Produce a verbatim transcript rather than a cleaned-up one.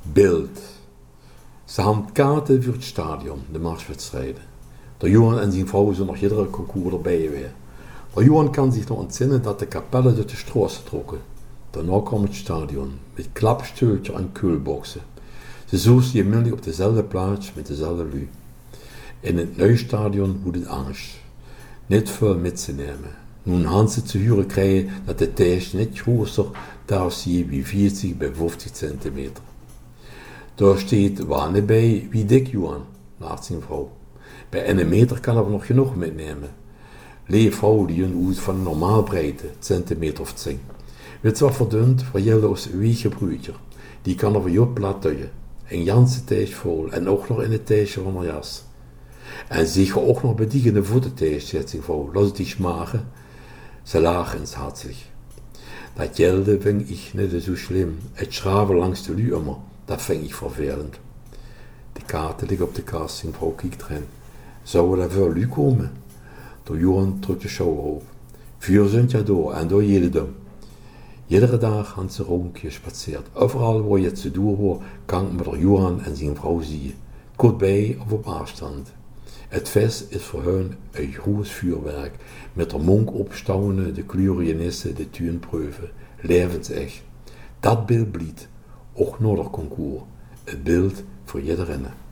Beeld. Ze hebben kaarten voor het stadion, de marswedstrijden. De Johan en zijn vrouw zijn nog iedere concours erbij weer. De Johan kan zich nog ontzinnen dat de kapellen uit de straat trokken. Daarna kwam het stadion, met klapstoeltje en keulboxen. Ze zochten je midden op dezelfde plaats met dezelfde lui. In het nieuwe stadion wordt het angst. Niet veel met te nemen. Nu gaan ze te huren krijgen dat de thuis niet groter daar zie wie veertig bij vijftig centimeter. Daar staat waar bij wie dik Johan, laat zijn vrouw. Bij een meter kan er nog genoeg metnemen. Lee vrouw die een hoed van normaal breedte, centimeter of tien. Weet wat verdund, voor jullie als wiegebroedje. Die kan er voor jou plat duwen. Een ganse thuis vol en ook nog in het thuisje van haar jas. En zeker ook nog bediegende voeten thuis, zegt zijn vrouw. Laat het die smaken. Ze lachen eens hartelijk. Dat gelde vind ik niet zo slim. Het schraven langs de lu immer, dat vind ik vervelend. De kaarten liggen op de kast, zijn vrouw kijkt erin. Zou er voor lu komen? Door Johan drukt de schouder op. Vuur zijn ja door en door jede dom. Iedere dag gaan ze rondje gespaceerd. Overal waar je het ze door wordt, kan met er Johan en zijn vrouw zien. Kort bij of op afstand. Het feest is voor hen een groot vuurwerk, met de monk opstouwende, de klurienissen, de tuinpreuven, levensecht. Dat beeld bliet, ook naar de concours, het beeld voor iedereen.